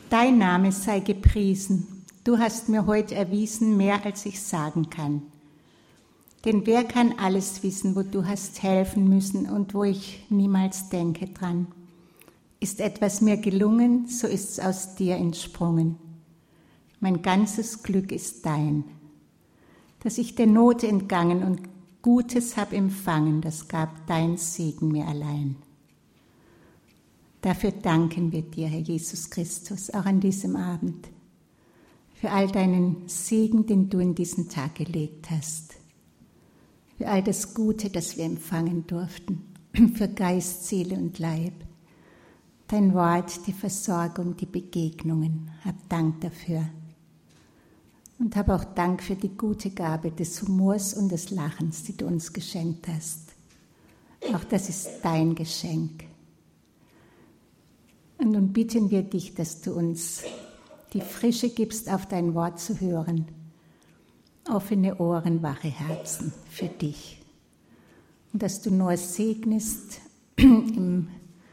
Dein Name sei gepriesen. Du hast mir heute erwiesen, mehr als ich sagen kann. Denn wer kann alles wissen, wo du hast helfen müssen und wo ich niemals denke dran? Ist etwas mir gelungen, so ist's aus dir entsprungen. Mein ganzes Glück ist dein. Dass ich der Not entgangen und Gutes hab empfangen, das gab dein Segen mir allein. Dafür danken wir dir, Herr Jesus Christus, auch an diesem Abend, für all deinen Segen, den du in diesen Tag gelegt hast, für all das Gute, das wir empfangen durften, für Geist, Seele und Leib, dein Wort, die Versorgung, die Begegnungen. Hab Dank dafür. Und hab auch Dank für die gute Gabe des Humors und des Lachens, die du uns geschenkt hast. Auch das ist dein Geschenk. Und nun bitten wir dich, dass du uns die Frische gibst, auf dein Wort zu hören. Offene Ohren, wache Herzen für dich. Und dass du nur segnest im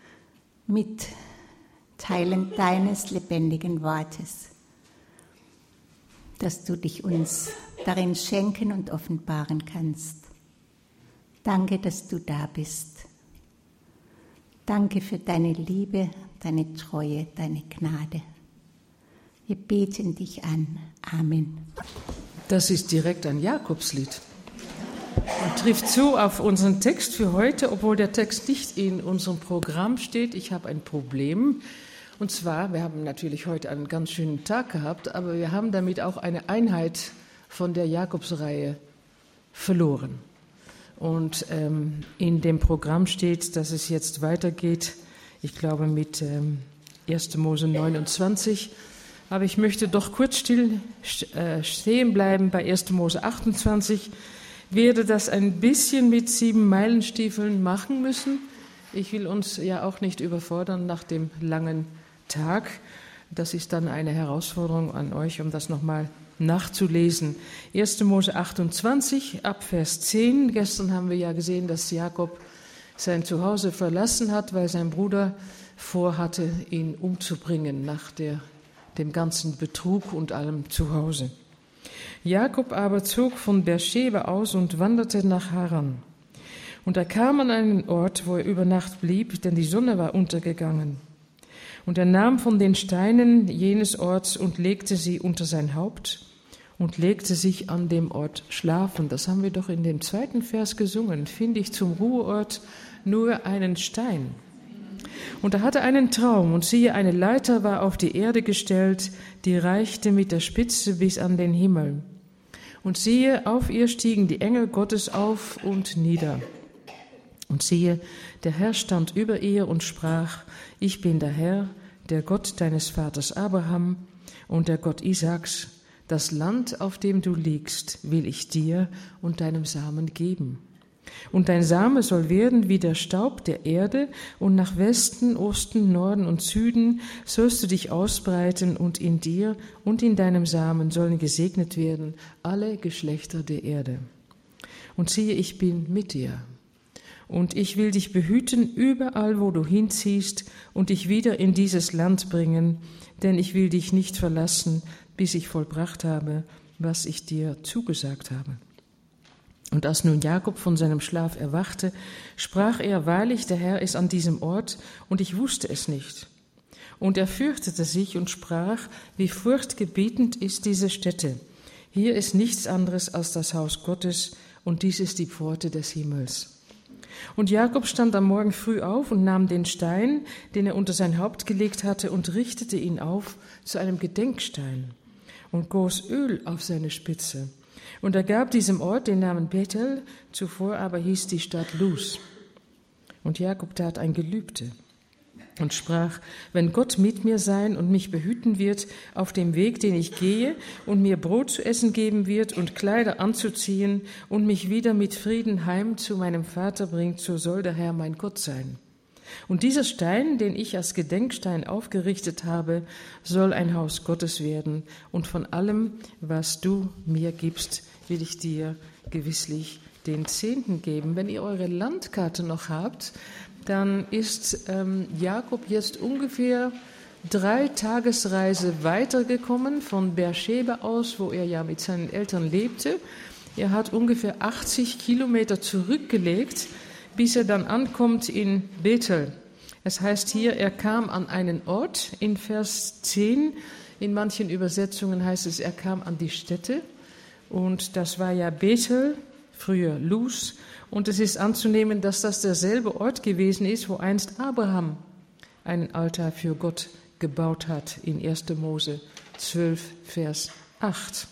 Mitteilen deines lebendigen Wortes. Dass du dich uns darin schenken und offenbaren kannst. Danke, dass du da bist. Danke für deine Liebe, deine Treue, deine Gnade. Wir beten dich an. Amen. Das ist direkt ein Jakobslied und trifft zu auf unseren Text für heute, obwohl der Text nicht in unserem Programm steht. Ich habe ein Problem. Und zwar, wir haben natürlich heute einen ganz schönen Tag gehabt, aber wir haben damit auch eine Einheit von der Jakobsreihe verloren. Und in dem Programm steht, dass es jetzt weitergeht, ich glaube mit 1. Mose 29. Aber ich möchte doch kurz still stehen bleiben bei 1. Mose 28. Werde das ein bisschen mit 7 Meilenstiefeln machen müssen. Ich will uns ja auch nicht überfordern nach dem langen Tag. Das ist dann eine Herausforderung an euch, um das nochmal nachzulesen. 1. Mose 28, ab Vers 10. Gestern haben wir ja gesehen, dass Jakob sein Zuhause verlassen hat, weil sein Bruder vorhatte, ihn umzubringen nach dem ganzen Betrug und allem Zuhause. Jakob aber zog von Beersheba aus und wanderte nach Haran. Und er kam an einen Ort, wo er über Nacht blieb, denn die Sonne war untergegangen. Und er nahm von den Steinen jenes Orts und legte sie unter sein Haupt und legte sich an dem Ort schlafen. Das haben wir doch in dem 2. Vers gesungen. Finde ich zum Ruheort nur einen Stein. Und er hatte einen Traum, und siehe, eine Leiter war auf die Erde gestellt, die reichte mit der Spitze bis an den Himmel. Und siehe, auf ihr stiegen die Engel Gottes auf und nieder. Und siehe, der Herr stand über ihr und sprach: Ich bin der Herr, der Gott deines Vaters Abraham und der Gott Isaaks. Das Land, auf dem du liegst, will ich dir und deinem Samen geben. Und dein Same soll werden wie der Staub der Erde, und nach Westen, Osten, Norden und Süden sollst du dich ausbreiten, und in dir und in deinem Samen sollen gesegnet werden alle Geschlechter der Erde. Und siehe, ich bin mit dir. Und ich will dich behüten überall, wo du hinziehst, und dich wieder in dieses Land bringen, denn ich will dich nicht verlassen, bis ich vollbracht habe, was ich dir zugesagt habe. Und als nun Jakob von seinem Schlaf erwachte, sprach er: Wahrlich, der Herr ist an diesem Ort, und ich wusste es nicht. Und er fürchtete sich und sprach: Wie furchtgebietend ist diese Stätte. Hier ist nichts anderes als das Haus Gottes, und dies ist die Pforte des Himmels. Und Jakob stand am Morgen früh auf und nahm den Stein, den er unter sein Haupt gelegt hatte, und richtete ihn auf zu einem Gedenkstein und goss Öl auf seine Spitze. Und er gab diesem Ort den Namen Bethel, zuvor aber hieß die Stadt Luz. Und Jakob tat ein Gelübde und sprach: Wenn Gott mit mir sein und mich behüten wird auf dem Weg, den ich gehe, und mir Brot zu essen geben wird und Kleider anzuziehen und mich wieder mit Frieden heim zu meinem Vater bringt, so soll der Herr mein Gott sein. Und dieser Stein, den ich als Gedenkstein aufgerichtet habe, soll ein Haus Gottes werden. Und von allem, was du mir gibst, will ich dir gewisslich den Zehnten geben. Wenn ihr eure Landkarte noch habt, dann ist Jakob jetzt ungefähr 3 Tagesreise weitergekommen von Beersheba aus, wo er ja mit seinen Eltern lebte. Er hat ungefähr 80 Kilometer zurückgelegt, bis er dann ankommt in Bethel. Es heißt hier, er kam an einen Ort in Vers 10. In manchen Übersetzungen heißt es, er kam an die Stätte. Und das war ja Bethel, früher Luz. Und es ist anzunehmen, dass das derselbe Ort gewesen ist, wo einst Abraham einen Altar für Gott gebaut hat, in 1. Mose 12, Vers 8.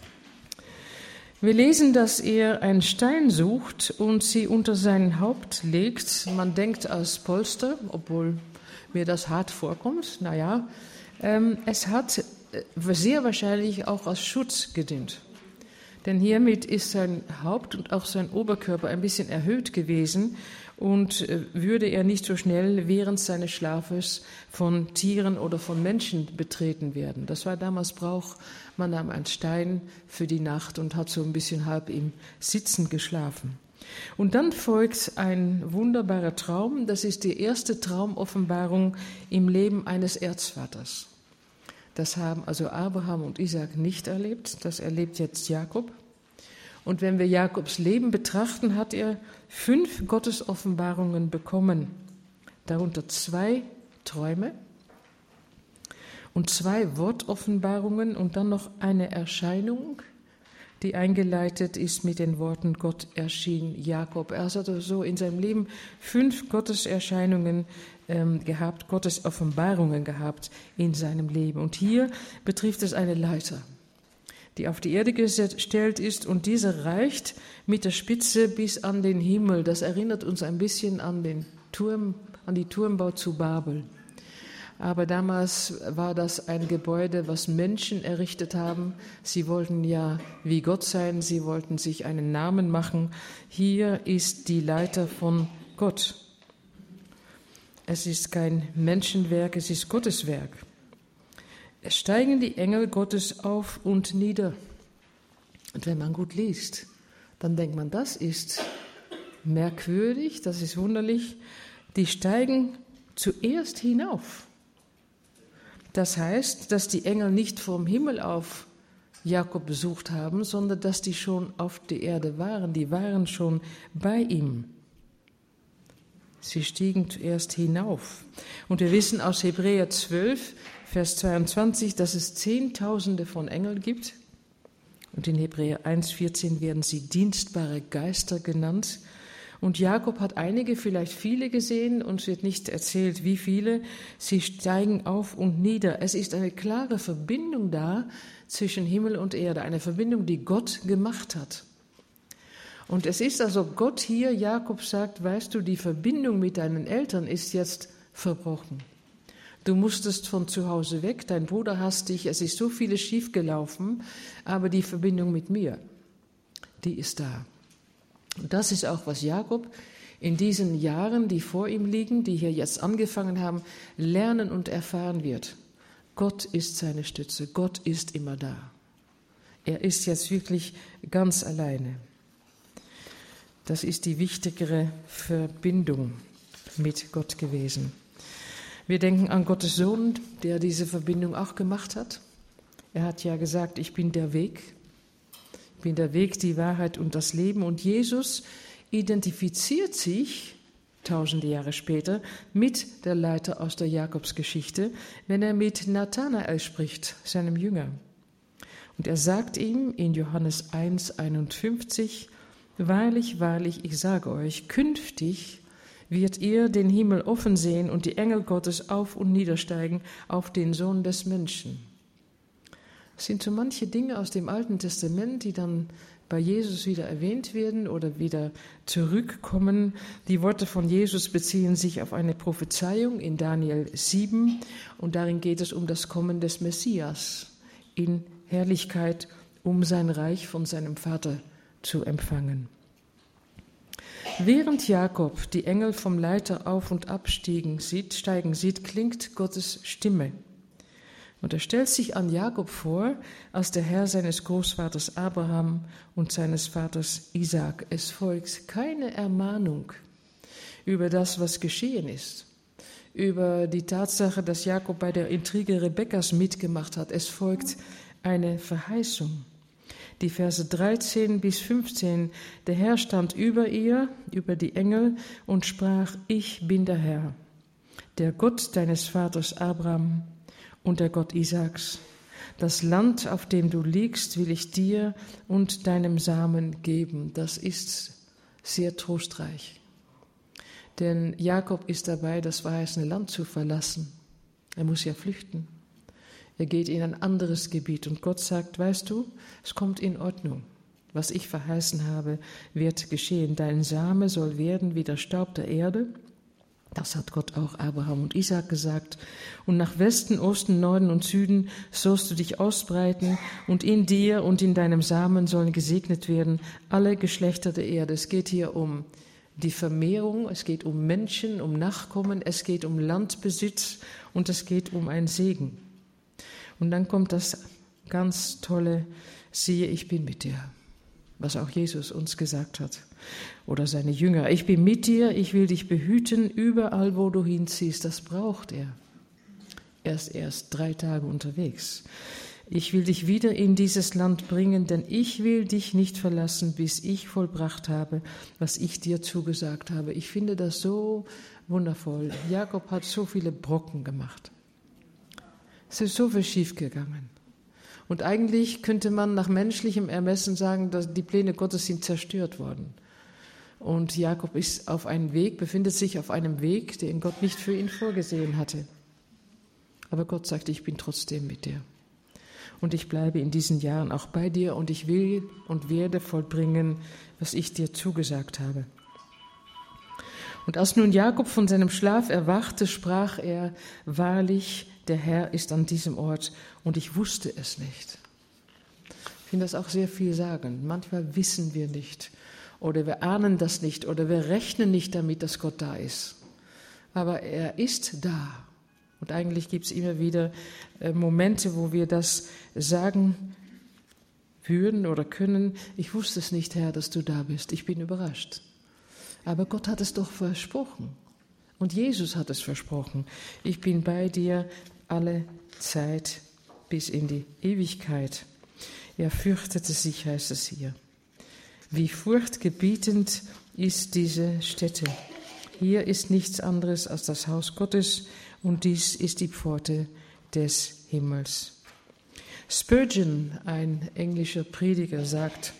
Wir lesen, dass er einen Stein sucht und sie unter sein Haupt legt. Man denkt als Polster, obwohl mir das hart vorkommt. Naja, es hat sehr wahrscheinlich auch als Schutz gedient. Denn hiermit ist sein Haupt und auch sein Oberkörper ein bisschen erhöht gewesen und würde er nicht so schnell während seines Schlafes von Tieren oder von Menschen betreten werden. Das war damals Brauch. Man nahm einen Stein für die Nacht und hat so ein bisschen halb im Sitzen geschlafen. Und dann folgt ein wunderbarer Traum. Das ist die erste Traumoffenbarung im Leben eines Erzvaters. Das haben also Abraham und Isaak nicht erlebt. Das erlebt jetzt Jakob. Und wenn wir Jakobs Leben betrachten, hat er 5 Gottesoffenbarungen bekommen. Darunter 2 Träume und 2 Wortoffenbarungen und dann noch eine Erscheinung, die eingeleitet ist mit den Worten, Gott erschien Jakob. Er hat also so in seinem Leben 5 Gotteserscheinungen gehabt, Gottesoffenbarungen gehabt in seinem Leben. Und hier betrifft es eine Leiter, die auf die Erde gestellt ist und diese reicht mit der Spitze bis an den Himmel. Das erinnert uns ein bisschen an den Turm, an die Turmbau zu Babel. Aber damals war das ein Gebäude, was Menschen errichtet haben. Sie wollten ja wie Gott sein, sie wollten sich einen Namen machen. Hier ist die Leiter von Gott. Es ist kein Menschenwerk, es ist Gottes Werk. Es steigen die Engel Gottes auf und nieder. Und wenn man gut liest, dann denkt man, das ist merkwürdig, das ist wunderlich. Die steigen zuerst hinauf. Das heißt, dass die Engel nicht vom Himmel auf Jakob besucht haben, sondern dass die schon auf der Erde waren. Die waren schon bei ihm. Sie stiegen zuerst hinauf. Und wir wissen aus Hebräer 12, Vers 22, dass es Zehntausende von Engeln gibt. Und in Hebräer 1,14 werden sie dienstbare Geister genannt. Und Jakob hat einige, vielleicht viele gesehen, uns wird nicht erzählt, wie viele. Sie steigen auf und nieder. Es ist eine klare Verbindung da zwischen Himmel und Erde, eine Verbindung, die Gott gemacht hat. Und es ist also Gott hier, Jakob sagt, weißt du, die Verbindung mit deinen Eltern ist jetzt verbrochen. Du musstest von zu Hause weg, dein Bruder hasst dich, es ist so vieles schiefgelaufen, aber die Verbindung mit mir, die ist da. Und das ist auch, was Jakob in diesen Jahren, die vor ihm liegen, die hier jetzt angefangen haben, lernen und erfahren wird. Gott ist seine Stütze, Gott ist immer da. Er ist jetzt wirklich ganz alleine. Das ist die wichtigere Verbindung mit Gott gewesen. Wir denken an Gottes Sohn, der diese Verbindung auch gemacht hat. Er hat ja gesagt, ich bin der Weg. Ich bin der Weg, die Wahrheit und das Leben. Und Jesus identifiziert sich 1000 Jahre später mit der Leiter aus der Jakobsgeschichte, wenn er mit Nathanael spricht, seinem Jünger. Und er sagt ihm in Johannes 1,51, wahrlich, wahrlich, ich sage euch, künftig wird ihr den Himmel offen sehen und die Engel Gottes auf und niedersteigen auf den Sohn des Menschen. Es sind so manche Dinge aus dem Alten Testament, die dann bei Jesus wieder erwähnt werden oder wieder zurückkommen. Die Worte von Jesus beziehen sich auf eine Prophezeiung in Daniel 7 und darin geht es um das Kommen des Messias in Herrlichkeit, um sein Reich von seinem Vater zu empfangen. Während Jakob die Engel vom Leiter auf und absteigen sieht, klingt Gottes Stimme. Und er stellt sich an Jakob vor, als der Herr seines Großvaters Abraham und seines Vaters Isaak. Es folgt keine Ermahnung über das, was geschehen ist, über die Tatsache, dass Jakob bei der Intrige Rebekkas mitgemacht hat. Es folgt eine Verheißung. Die Verse 13 bis 15, der Herr stand über ihr, über die Engel, und sprach, ich bin der Herr, der Gott deines Vaters Abraham und der Gott Isaaks. Das Land, auf dem du liegst, will ich dir und deinem Samen geben. Das ist sehr trostreich. Denn Jakob ist dabei, das verheißene Land zu verlassen. Er muss ja flüchten. Er geht in ein anderes Gebiet und Gott sagt, weißt du, es kommt in Ordnung. Was ich verheißen habe, wird geschehen. Dein Same soll werden wie der Staub der Erde. Das hat Gott auch Abraham und Isaak gesagt. Und nach Westen, Osten, Norden und Süden sollst du dich ausbreiten und in dir und in deinem Samen sollen gesegnet werden alle Geschlechter der Erde. Es geht hier um die Vermehrung, es geht um Menschen, um Nachkommen, es geht um Landbesitz und es geht um einen Segen. Und dann kommt das ganz tolle, siehe, ich bin mit dir, was auch Jesus uns gesagt hat oder seine Jünger. Ich bin mit dir, ich will dich behüten, überall, wo du hinziehst. Das braucht er. Er ist erst 3 Tage unterwegs. Ich will dich wieder in dieses Land bringen, denn ich will dich nicht verlassen, bis ich vollbracht habe, was ich dir zugesagt habe. Ich finde das so wundervoll. Jakob hat so viele Brocken gemacht. Es ist so viel schiefgegangen. Und eigentlich könnte man nach menschlichem Ermessen sagen, dass die Pläne Gottes sind zerstört worden. Und Jakob ist auf einem Weg, befindet sich auf einem Weg, den Gott nicht für ihn vorgesehen hatte. Aber Gott sagt, ich bin trotzdem mit dir. Und ich bleibe in diesen Jahren auch bei dir und ich will und werde vollbringen, was ich dir zugesagt habe. Und als nun Jakob von seinem Schlaf erwachte, sprach er, wahrlich, der Herr ist an diesem Ort und ich wusste es nicht. Ich finde das auch sehr vielsagend. Manchmal wissen wir nicht oder wir ahnen das nicht oder wir rechnen nicht damit, dass Gott da ist. Aber er ist da. Und eigentlich gibt es immer wieder Momente, wo wir das sagen würden oder können. Ich wusste es nicht, Herr, dass du da bist. Ich bin überrascht. Aber Gott hat es doch versprochen. Und Jesus hat es versprochen. Ich bin bei dir alle Zeit bis in die Ewigkeit. Er fürchtete sich, heißt es hier. Wie furchtgebietend ist diese Stätte. Hier ist nichts anderes als das Haus Gottes und dies ist die Pforte des Himmels. Spurgeon, ein englischer Prediger, sagt,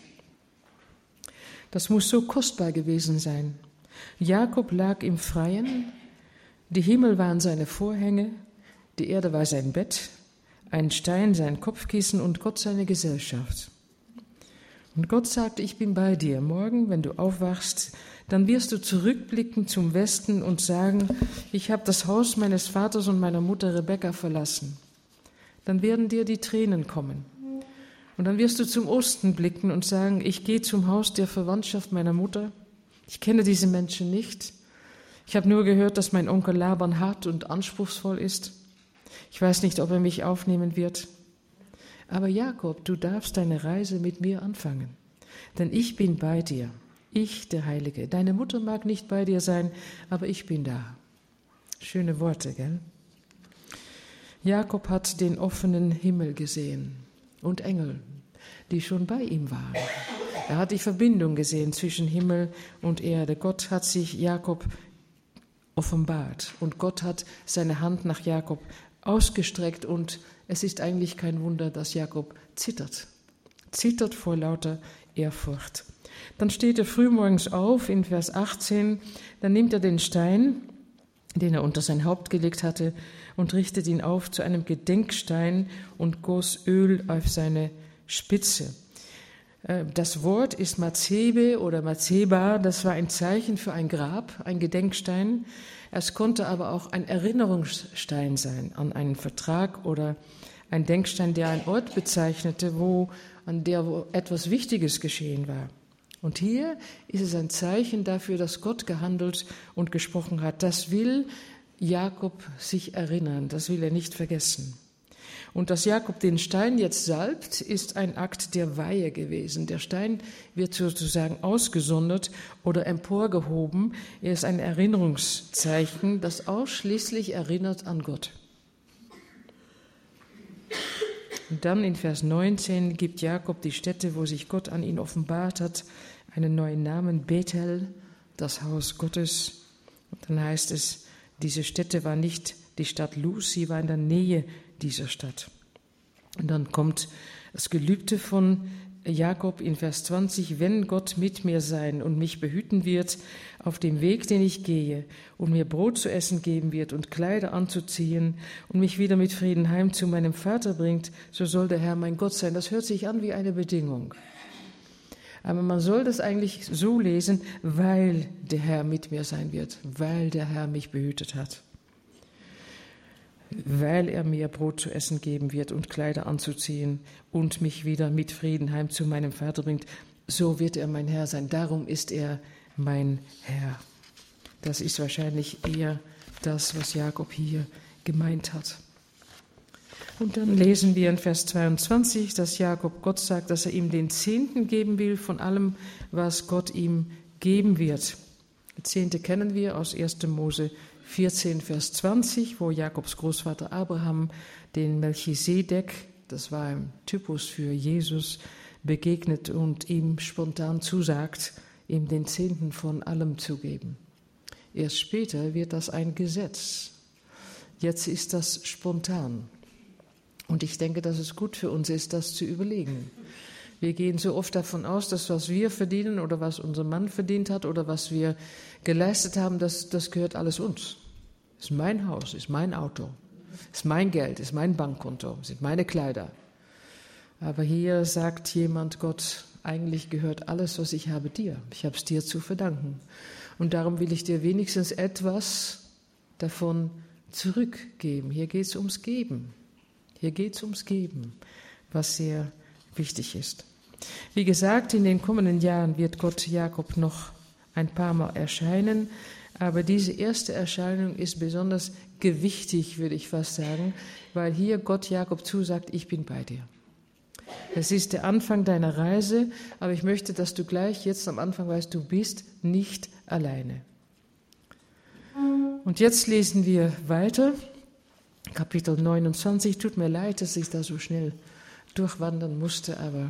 das muss so kostbar gewesen sein. Jakob lag im Freien, die Himmel waren seine Vorhänge, die Erde war sein Bett, ein Stein sein Kopfkissen und Gott seine Gesellschaft. Und Gott sagte, ich bin bei dir. Morgen, wenn du aufwachst, dann wirst du zurückblicken zum Westen und sagen, ich habe das Haus meines Vaters und meiner Mutter Rebekka verlassen. Dann werden dir die Tränen kommen. Und dann wirst du zum Osten blicken und sagen, ich gehe zum Haus der Verwandtschaft meiner Mutter. Ich kenne diese Menschen nicht. Ich habe nur gehört, dass mein Onkel Laban hart und anspruchsvoll ist. Ich weiß nicht, ob er mich aufnehmen wird. Aber Jakob, du darfst deine Reise mit mir anfangen. Denn ich bin bei dir, ich, der Heilige. Deine Mutter mag nicht bei dir sein, aber ich bin da. Schöne Worte, gell? Jakob hat den offenen Himmel gesehen und Engel, die schon bei ihm waren. Er hat die Verbindung gesehen zwischen Himmel und Erde. Gott hat sich Jakob offenbart und Gott hat seine Hand nach Jakob ausgestreckt und es ist eigentlich kein Wunder, dass Jakob zittert vor lauter Ehrfurcht. Dann steht er frühmorgens auf in Vers 18, dann nimmt er den Stein, den er unter sein Haupt gelegt hatte, und richtet ihn auf zu einem Gedenkstein und goss Öl auf seine Spitze. Das Wort ist Mazebe oder Mazeba, das war ein Zeichen für ein Grab, ein Gedenkstein. Es konnte aber auch ein Erinnerungsstein sein an einen Vertrag oder ein Denkstein, der einen Ort bezeichnete, wo etwas Wichtiges geschehen war. Und hier ist es ein Zeichen dafür, dass Gott gehandelt und gesprochen hat. Das will Jakob sich erinnern, das will er nicht vergessen. Und dass Jakob den Stein jetzt salbt, ist ein Akt der Weihe gewesen. Der Stein wird sozusagen ausgesondert oder emporgehoben. Er ist ein Erinnerungszeichen, das ausschließlich erinnert an Gott. Und dann in Vers 19 gibt Jakob die Stätte, wo sich Gott an ihn offenbart hat, einen neuen Namen, Bethel, das Haus Gottes. Und dann heißt es, diese Stätte war nicht die Stadt Luz, sie war in der Nähe dieser Stadt. Und dann kommt das Gelübde von Jakob in Vers 20, wenn Gott mit mir sein und mich behüten wird auf dem Weg, den ich gehe, und mir Brot zu essen geben wird und Kleider anzuziehen und mich wieder mit Frieden heim zu meinem Vater bringt, so soll der Herr mein Gott sein. Das hört sich an wie eine Bedingung. Aber man soll das eigentlich so lesen, weil der Herr mit mir sein wird, weil der Herr mich behütet hat, weil er mir Brot zu essen geben wird und Kleider anzuziehen und mich wieder mit Frieden heim zu meinem Vater bringt. So wird er mein Herr sein. Darum ist er mein Herr. Das ist wahrscheinlich eher das, was Jakob hier gemeint hat. Und dann lesen wir in Vers 22, dass Jakob Gott sagt, dass er ihm den Zehnten geben will von allem, was Gott ihm geben wird. Die Zehnte kennen wir aus 1. Mose 14, Vers 20, wo Jakobs Großvater Abraham den Melchisedek, das war ein Typus für Jesus, begegnet und ihm spontan zusagt, ihm den Zehnten von allem zu geben. Erst später wird das ein Gesetz. Jetzt ist das spontan. Und ich denke, dass es gut für uns ist, das zu überlegen. Wir gehen so oft davon aus, dass was wir verdienen oder was unser Mann verdient hat oder was wir geleistet haben, das gehört alles uns. Ist mein Haus, ist mein Auto, ist mein Geld, ist mein Bankkonto, sind meine Kleider. Aber hier sagt jemand, Gott, eigentlich gehört alles, was ich habe, dir. Ich habe es dir zu verdanken. Und darum will ich dir wenigstens etwas davon zurückgeben. Hier geht es ums Geben. Hier geht es ums Geben, was sehr wichtig ist. Wie gesagt, in den kommenden Jahren wird Gott Jakob noch ein paar Mal erscheinen, aber diese erste Erscheinung ist besonders gewichtig, würde ich fast sagen, weil hier Gott Jakob zusagt, ich bin bei dir. Es ist der Anfang deiner Reise, aber ich möchte, dass du gleich jetzt am Anfang weißt, du bist nicht alleine. Und jetzt lesen wir weiter. Kapitel 29, tut mir leid, dass ich da so schnell durchwandern musste, aber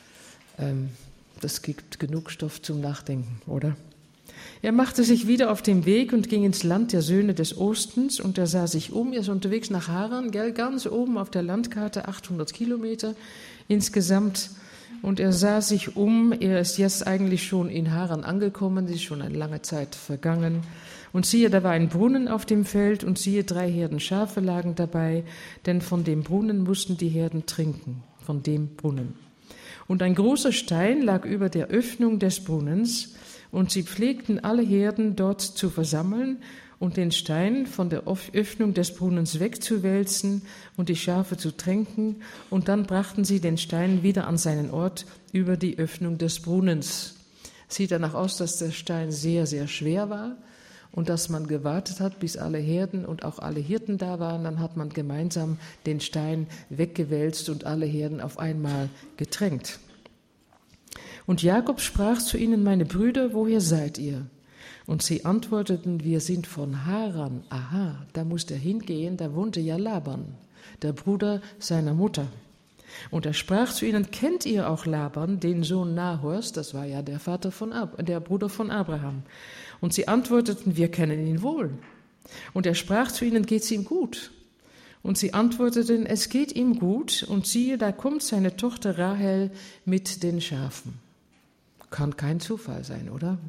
das gibt genug Stoff zum Nachdenken, oder? Er machte sich wieder auf den Weg und ging ins Land der Söhne des Ostens und er sah sich um, er ist unterwegs nach Haran, ganz oben auf der Landkarte, 800 Kilometer insgesamt. Und er sah sich um, er ist jetzt eigentlich schon in Haran angekommen, es ist schon eine lange Zeit vergangen. Und siehe, da war ein Brunnen auf dem Feld und siehe, 3 Herden Schafe lagen dabei, denn von dem Brunnen mussten die Herden trinken, von dem Brunnen. Und ein großer Stein lag über der Öffnung des Brunnens und sie pflegten alle Herden dort zu versammeln und den Stein von der Öffnung des Brunnens wegzuwälzen und die Schafe zu tränken und dann brachten sie den Stein wieder an seinen Ort über die Öffnung des Brunnens. Sieht danach aus, dass der Stein sehr, sehr schwer war. Und dass man gewartet hat, bis alle Herden und auch alle Hirten da waren, dann hat man gemeinsam den Stein weggewälzt und alle Herden auf einmal getränkt. Und Jakob sprach zu ihnen, meine Brüder, woher seid ihr? Und sie antworteten, wir sind von Haran. Aha, da musste er hingehen, da wohnte ja Laban, der Bruder seiner Mutter. Und er sprach zu ihnen, kennt ihr auch Laban, den Sohn Nahors? Das war ja der Bruder von Abraham. Und sie antworteten, wir kennen ihn wohl. Und er sprach zu ihnen, geht's ihm gut? Und sie antworteten, es geht ihm gut. Und siehe, da kommt seine Tochter Rahel mit den Schafen. Kann kein Zufall sein, oder?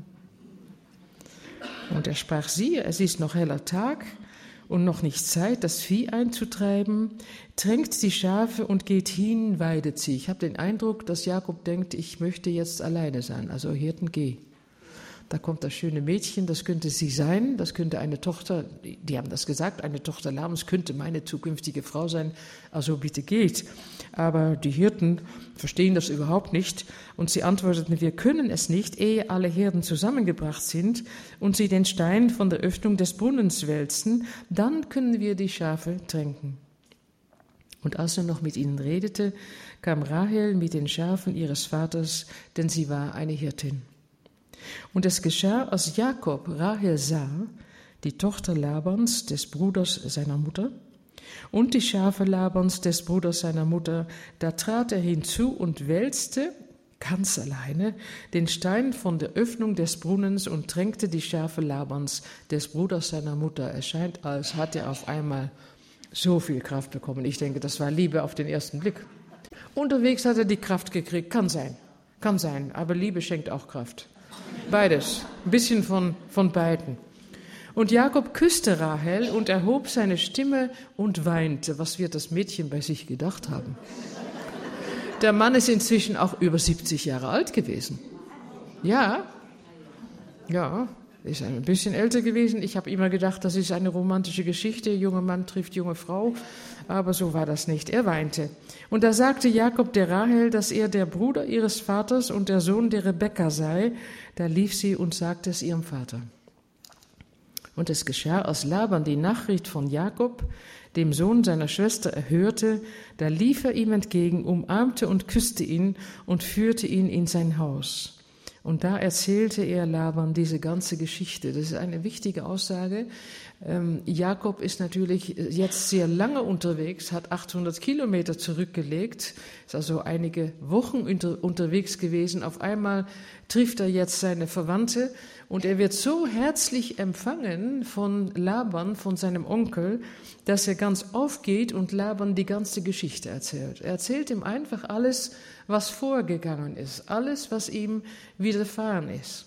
Und er sprach, siehe, es ist noch heller Tag und noch nicht Zeit, das Vieh einzutreiben. Tränkt die Schafe und geht hin, weidet sie. Ich habe den Eindruck, dass Jakob denkt, ich möchte jetzt alleine sein. Also Hirten, geh. Da kommt das schöne Mädchen, das könnte sie sein, das könnte eine Tochter, die haben das gesagt, eine Tochter Labans könnte meine zukünftige Frau sein, also bitte geht. Aber die Hirten verstehen das überhaupt nicht und sie antworteten, wir können es nicht, ehe alle Herden zusammengebracht sind und sie den Stein von der Öffnung des Brunnens wälzen, dann können wir die Schafe tränken. Und als er noch mit ihnen redete, kam Rahel mit den Schafen ihres Vaters, denn sie war eine Hirtin. Und es geschah, als Jakob Rahel sah, die Tochter Labans, des Bruders seiner Mutter, und die Schafe Labans, des Bruders seiner Mutter, da trat er hinzu und wälzte, ganz alleine, den Stein von der Öffnung des Brunnens und tränkte die Schafe Labans, des Bruders seiner Mutter. Es scheint, als hatte er auf einmal so viel Kraft bekommen. Ich denke, das war Liebe auf den ersten Blick. Unterwegs hat er die Kraft gekriegt. Kann sein, aber Liebe schenkt auch Kraft. Beides, ein bisschen von beiden. Und Jakob küsste Rahel und erhob seine Stimme und weinte. Was wird das Mädchen bei sich gedacht haben? Der Mann ist inzwischen auch über 70 Jahre alt gewesen. Ja, ist ein bisschen älter gewesen. Ich habe immer gedacht, das ist eine romantische Geschichte. Junger Mann trifft junge Frau. Aber so war das nicht. Er weinte. Und da sagte Jakob der Rahel, dass er der Bruder ihres Vaters und der Sohn der Rebekka sei. Da lief sie und sagte es ihrem Vater. Und es geschah, als Laban die Nachricht von Jakob, dem Sohn seiner Schwester, erhörte, da lief er ihm entgegen, umarmte und küsste ihn und führte ihn in sein Haus. Und da erzählte er Laban diese ganze Geschichte. Das ist eine wichtige Aussage. Jakob ist natürlich jetzt sehr lange unterwegs, hat 800 Kilometer zurückgelegt, ist also einige Wochen unterwegs gewesen. Auf einmal trifft er jetzt seine Verwandte und er wird so herzlich empfangen von Laban, von seinem Onkel, dass er ganz aufgeht und Laban die ganze Geschichte erzählt. Er erzählt ihm einfach alles, was vorgegangen ist, alles, was ihm widerfahren ist.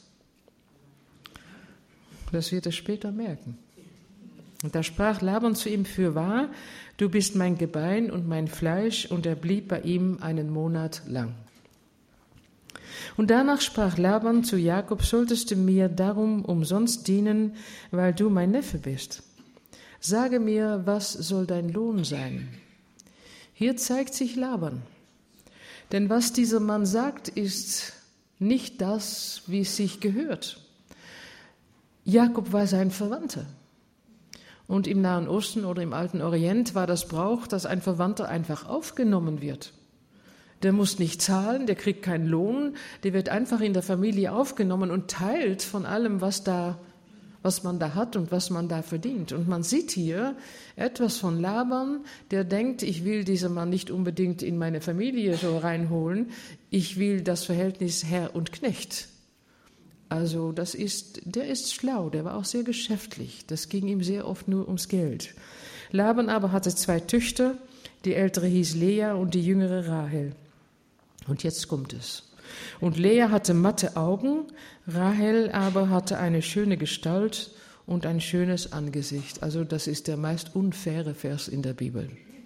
Das wird er später merken. Und da sprach Laban zu ihm: Fürwahr, du bist mein Gebein und mein Fleisch. Und er blieb bei ihm einen Monat lang. Und danach sprach Laban zu Jakob: Solltest du mir darum umsonst dienen, weil du mein Neffe bist? Sage mir, was soll dein Lohn sein? Hier zeigt sich Laban. Denn was dieser Mann sagt, ist nicht das, wie es sich gehört. Jakob war sein Verwandter. Und im Nahen Osten oder im Alten Orient war das Brauch, dass ein Verwandter einfach aufgenommen wird. Der muss nicht zahlen, der kriegt keinen Lohn, der wird einfach in der Familie aufgenommen und teilt von allem, was man da hat und was man da verdient. Und man sieht hier etwas von Laban, der denkt, ich will diesen Mann nicht unbedingt in meine Familie so reinholen, ich will das Verhältnis Herr und Knecht. Also der ist schlau, der war auch sehr geschäftlich. Das ging ihm sehr oft nur ums Geld. Laban aber hatte 2 Töchter, die ältere hieß Lea und die jüngere Rahel. Und jetzt kommt es. Und Lea hatte matte Augen, Rahel aber hatte eine schöne Gestalt und ein schönes Angesicht. Also das ist der meist unfaire Vers in der Bibel.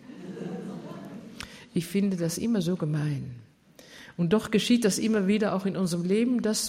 Ich finde das immer so gemein. Und doch geschieht das immer wieder auch in unserem Leben, dass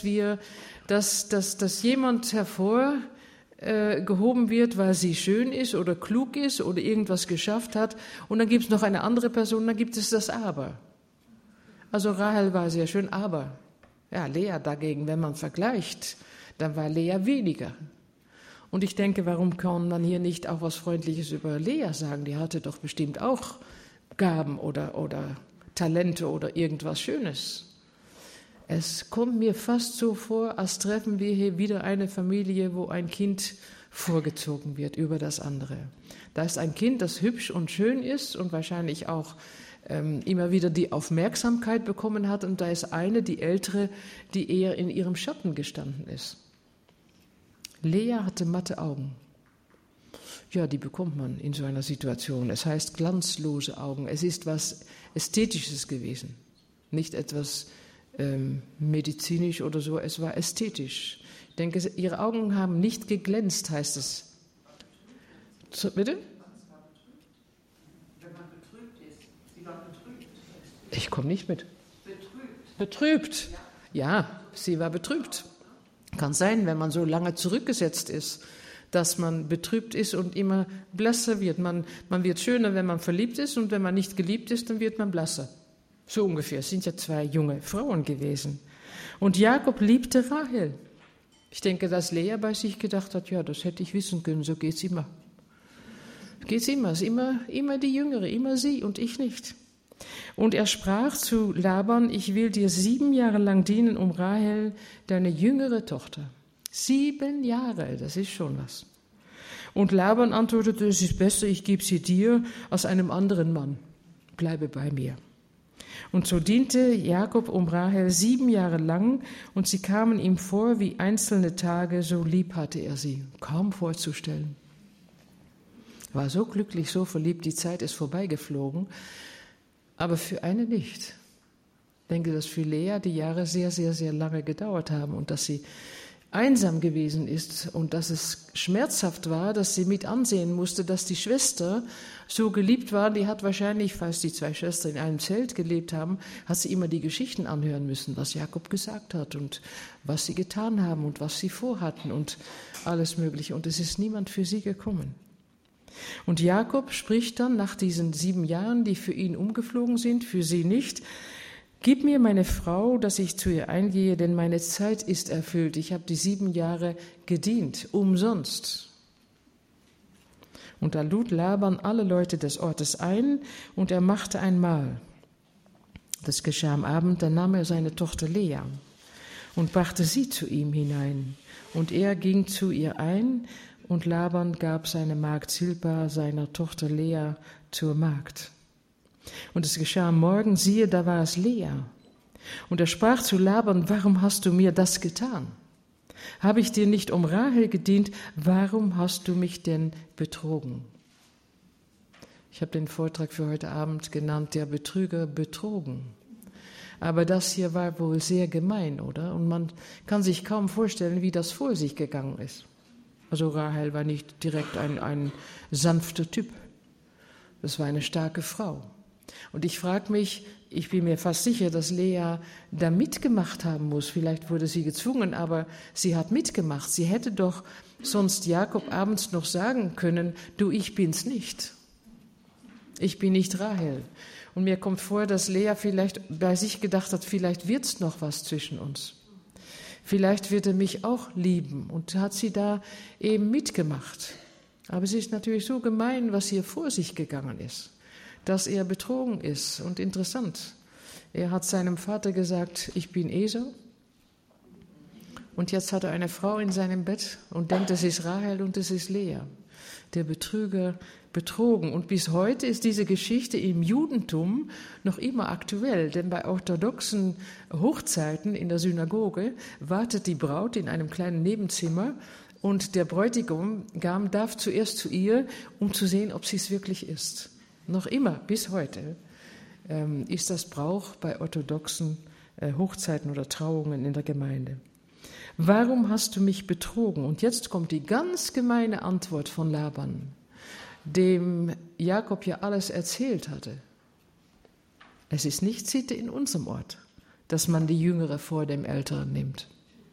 jemand hervorgehoben wird, weil sie schön ist oder klug ist oder irgendwas geschafft hat. Und dann gibt es noch eine andere Person, dann gibt es das Aber. Also Rahel war sehr schön, aber ja, Lea dagegen, wenn man vergleicht, dann war Lea weniger. Und ich denke, warum kann man hier nicht auch was Freundliches über Lea sagen? Die hatte doch bestimmt auch Gaben oder Talente oder irgendwas Schönes. Es kommt mir fast so vor, als treffen wir hier wieder eine Familie, wo ein Kind vorgezogen wird über das andere. Da ist ein Kind, das hübsch und schön ist und wahrscheinlich auch immer wieder die Aufmerksamkeit bekommen hat, und da ist eine, die ältere, die eher in ihrem Schatten gestanden ist. Lea hatte matte Augen. Ja, die bekommt man in so einer Situation. Es heißt glanzlose Augen. Es ist was Ästhetisches gewesen, nicht etwas medizinisch oder so, es war ästhetisch. Ich denke, ihre Augen haben nicht geglänzt, heißt es. So, bitte? Ich komme nicht mit. Betrübt. Ja, sie war betrübt. Kann sein, wenn man so lange zurückgesetzt ist, dass man betrübt ist und immer blasser wird. Man wird schöner, wenn man verliebt ist, und wenn man nicht geliebt ist, dann wird man blasser. So ungefähr. Es sind ja 2 junge Frauen gewesen. Und Jakob liebte Rahel. Ich denke, dass Lea bei sich gedacht hat, ja, das hätte ich wissen können, so geht's immer. Geht's immer, ist immer die Jüngere, immer sie und ich nicht. Und er sprach zu Laban, ich will dir 7 Jahre lang dienen um Rahel, deine jüngere Tochter. 7 Jahre, das ist schon was. Und Laban antwortete, es ist besser, ich gebe sie dir als einem anderen Mann. Bleibe bei mir. Und so diente Jakob um Rahel 7 Jahre lang, und sie kamen ihm vor wie einzelne Tage, so lieb hatte er sie. Kaum vorzustellen. War so glücklich, so verliebt, die Zeit ist vorbeigeflogen, aber für eine nicht. Ich denke, dass für Lea die Jahre sehr, sehr, sehr lange gedauert haben und dass sie einsam gewesen ist und dass es schmerzhaft war, dass sie mit ansehen musste, dass die Schwester so geliebt war. Die hat wahrscheinlich, falls die 2 Schwestern in einem Zelt gelebt haben, hat sie immer die Geschichten anhören müssen, was Jakob gesagt hat und was sie getan haben und was sie vorhatten und alles Mögliche. Und es ist niemand für sie gekommen. Und Jakob spricht dann nach diesen 7 Jahren, die für ihn umgeflogen sind, für sie nicht: Gib mir meine Frau, dass ich zu ihr eingehe, denn meine Zeit ist erfüllt. Ich habe die 7 Jahre gedient, umsonst. Und da lud Laban alle Leute des Ortes ein, und er machte ein Mahl. Das geschah am Abend, dann nahm er seine Tochter Lea und brachte sie zu ihm hinein. Und er ging zu ihr ein, und Laban gab seine Magd Zilpa, seiner Tochter Lea, zur Magd. Und es geschah am Morgen, siehe, da war es Lea. Und er sprach zu Laban, warum hast du mir das getan? Habe ich dir nicht um Rahel gedient, warum hast du mich denn betrogen? Ich habe den Vortrag für heute Abend genannt, der Betrüger betrogen. Aber das hier war wohl sehr gemein, oder? Und man kann sich kaum vorstellen, wie das vor sich gegangen ist. Also Rahel war nicht direkt ein sanfter Typ. Das war eine starke Frau. Und ich frage mich, ich bin mir fast sicher, dass Lea da mitgemacht haben muss. Vielleicht wurde sie gezwungen, aber sie hat mitgemacht. Sie hätte doch sonst Jakob abends noch sagen können, du, ich bin's nicht. Ich bin nicht Rahel. Und mir kommt vor, dass Lea vielleicht bei sich gedacht hat, vielleicht wird's noch was zwischen uns. Vielleicht wird er mich auch lieben. Und hat sie da eben mitgemacht. Aber es ist natürlich so gemein, was hier vor sich gegangen ist, dass er betrogen ist. Und interessant, er hat seinem Vater gesagt, ich bin Esau. Und jetzt hat er eine Frau in seinem Bett und denkt, es ist Rahel und es ist Lea. Der Betrüger betrogen. Und bis heute ist diese Geschichte im Judentum noch immer aktuell, denn bei orthodoxen Hochzeiten in der Synagoge wartet die Braut in einem kleinen Nebenzimmer und der Bräutigam darf zuerst zu ihr, um zu sehen, ob sie es wirklich ist. Noch immer, bis heute, ist das Brauch bei orthodoxen Hochzeiten oder Trauungen in der Gemeinde. Warum hast du mich betrogen? Und jetzt kommt die ganz gemeine Antwort von Laban, dem Jakob ja alles erzählt hatte. Es ist nicht Sitte in unserem Ort, dass man die Jüngere vor dem Älteren nimmt.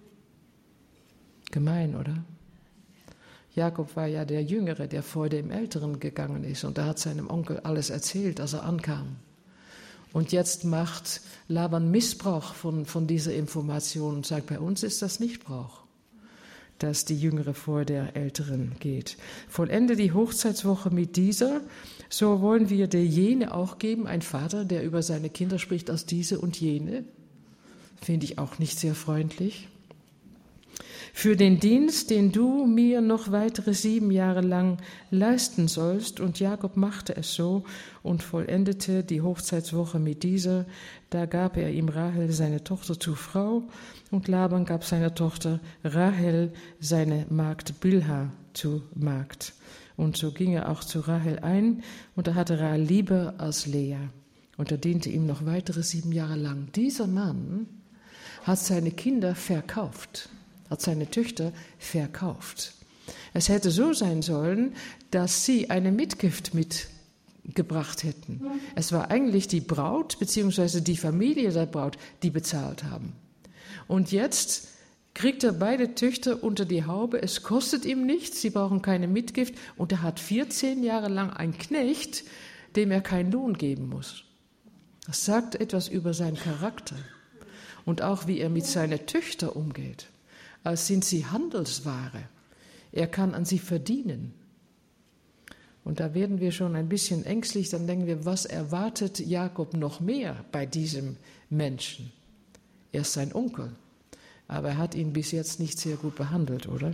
Gemein, oder? Jakob war ja der Jüngere, der vor dem Älteren gegangen ist, und er hat seinem Onkel alles erzählt, als er ankam. Und jetzt macht Laban Missbrauch von dieser Information und sagt, bei uns ist das nicht Brauch, dass die Jüngere vor der Älteren geht. Vollende die Hochzeitswoche mit dieser, so wollen wir der jene auch geben, ein Vater, der über seine Kinder spricht als diese und jene. Finde ich auch nicht sehr freundlich. Für den Dienst, den du mir noch weitere 7 Jahre lang leisten sollst. Und Jakob machte es so und vollendete die Hochzeitswoche mit dieser. Da gab er ihm Rahel, seine Tochter, zur Frau, und Laban gab seiner Tochter Rahel, seine Magd Bilha, zur Magd. Und so ging er auch zu Rahel ein, und er hatte Rahel lieber als Lea. Und er diente ihm noch weitere 7 Jahre lang. Dieser Mann hat seine Kinder verkauft. Hat seine Töchter verkauft. Es hätte so sein sollen, dass sie eine Mitgift mitgebracht hätten. Es war eigentlich die Braut bzw. die Familie der Braut, die bezahlt haben. Und jetzt kriegt er beide Töchter unter die Haube. Es kostet ihm nichts, sie brauchen keine Mitgift. Und er hat 14 Jahre lang einen Knecht, dem er keinen Lohn geben muss. Das sagt etwas über seinen Charakter und auch, wie er mit seinen Töchtern umgeht. Als sind sie Handelsware. Er kann an sie verdienen. Und da werden wir schon ein bisschen ängstlich, dann denken wir, was erwartet Jakob noch mehr bei diesem Menschen? Er ist sein Onkel, aber er hat ihn bis jetzt nicht sehr gut behandelt, oder?